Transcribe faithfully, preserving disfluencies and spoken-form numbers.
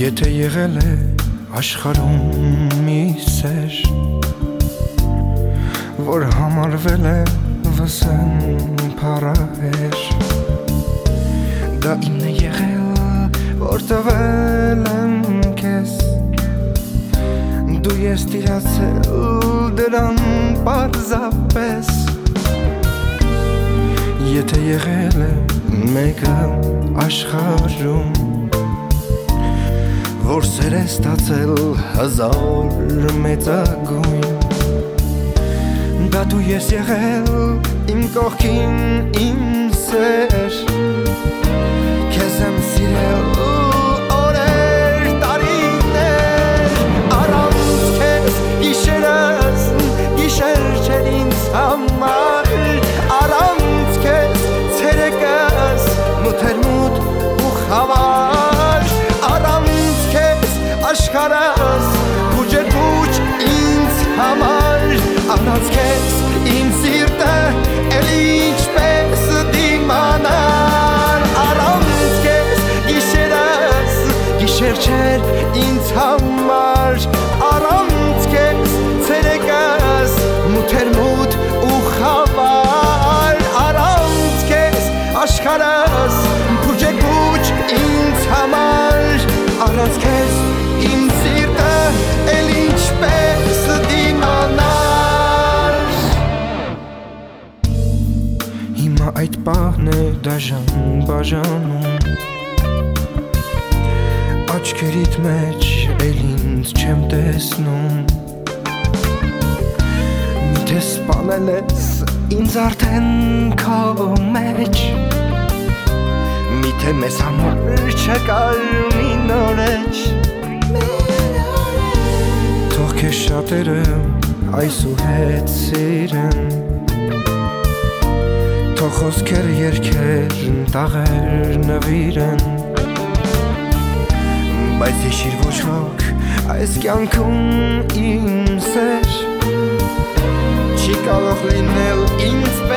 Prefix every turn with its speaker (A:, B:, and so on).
A: Եթե եղել է աշխարհում մի սեր, որ համարվել է վսեմ փառահեր, դա իմն է եղել, որ տվել եմ քեզ, դու ես տիրացել դրան պարզապես։ Եթե եղել է մեկը աշխարհում, որ սեր է ստացել հազար մեծագույն, դա դու ես եղել իմ կողքին իմ սեր, քեզ եմ սիրել օրեր տարիներ, առանց քեզ գիշերս գիշեր չէր ինձ համար, առանց քեզ ցերեկս մութ էր մութ ու խավար, առանց քեզ աշխարհս փուջ էր փուջ ինձ համար, առանց քեզ իմ սիրտը էլ ինչպես դիմանար, առանց քեզ գիշերս գիշեր չէր ինձ համար, առանց քեզ ցերեկս մութ էր մութ ու խավար, առանց քեզ աշխարհս փուջ էր փուջ ինձ համար, առանց քեզ իմ սիրտը էլ ինչպես դիմանար։ Հիմա այդ պահն է դաժան բաժանում, աչքերիդ մեջ էլ ինձ չեմ տեսնում, միթե սպանել ես ինձ արդեն քո մեջ, միթե մեզ համար չկար մի նորեջ, թող քեզ շատերը այսուհետ սիրեն, թող խոսքեր երգեր տաղեր նվիրեն, բայց հիշիր ոչ ոք այս կյանքում իմ սեր չի կարող լինել ինձ